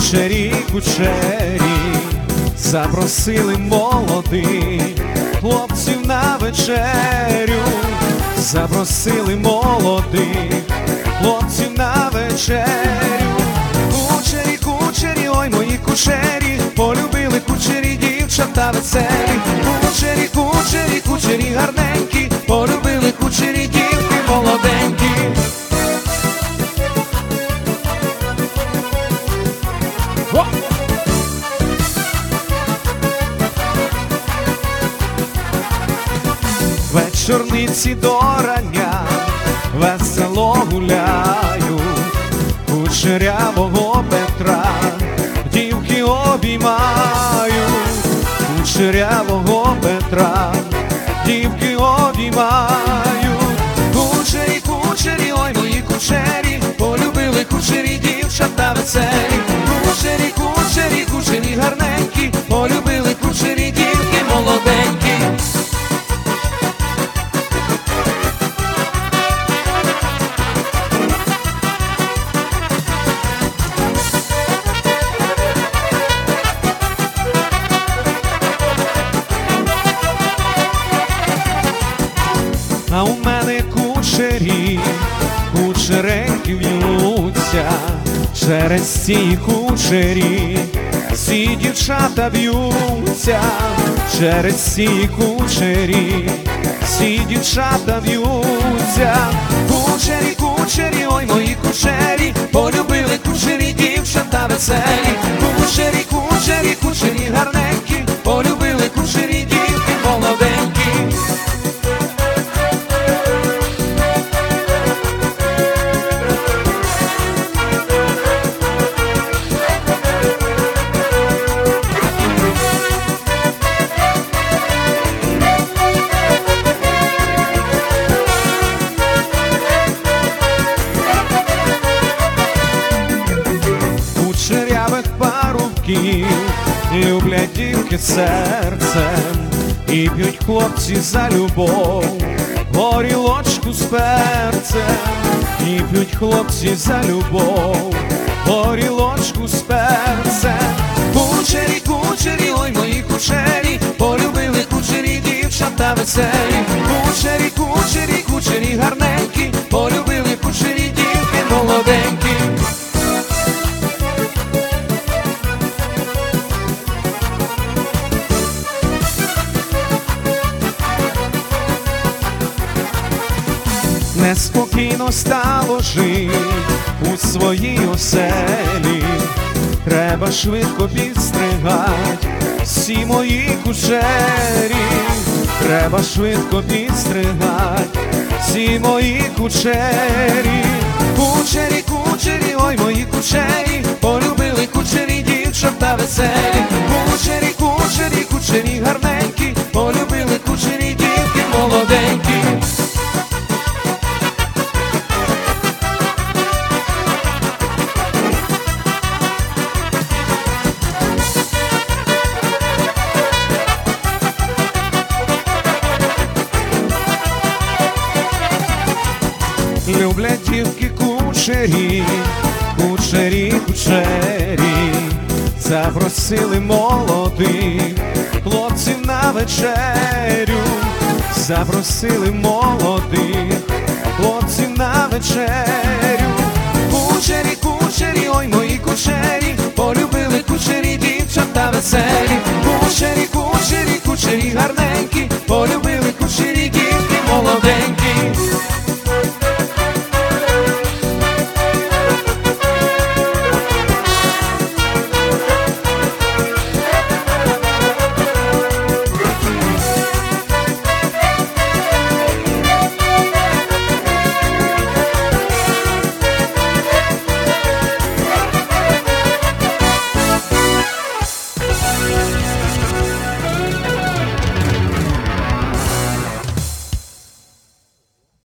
Кучері, кучері, запросили молодих хлопців на вечерю, запросили молодих хлопців на вечерю. Кучері, кучері, ой мої кучері, полюбили кучері дівчата веселі. Кучері, кучері, кучері гарненькі, полюбили кучері дівки молоденькі. Вечорниці до рання весело гуляють, кучерявого Петра дівки обіймають, кучерявого Петра дівки обіймають. Кучері, кучері, ой мої кучері, полюбили кучері дівчата веселі. Кучері, кучері, кучері гарненькі, полюбили кучері дівки молоденькі. А у мене кучері, кучереньки в'ються, через ці кучері всі дівчата б'ються, через ці кучері всі дівчата б'ються. Кучері, кучері, ой мої кучері, полюбили кучері дівчата веселі. Кучері, кучері, кучері гарненькі, полюбили кучері дівки молоденькі. Кучерявих парубків люблять дівки серцем, і п'ють хлопці за любов горілочку з перцем, і п'ють хлопці за любов горілочку з перцем. Кучері, кучері, ой мої кучері, полюбили кучері дівчата веселі. Кучері, кучері, кучері гарненькі, полюбили кучері дівки молоденькі. Неспокійно стало жить у своїй оселі, треба швидко підстригать всі мої кучері, треба швидко підстригать всі мої кучері. Кучері, кучері, ой мої кучері, полюбили кучері дівчата веселі. Кучері, кучері, кучері гарненькі, полюбили кучері дівки молоденькі. Люблять дівки кучері, кучері, кучері, запросили молодих хлопців на вечерю, запросили молодих хлопців на вечерю. Кучері, кучері, ой мої кучері, полюбили кучері дівчата веселі. Кучері,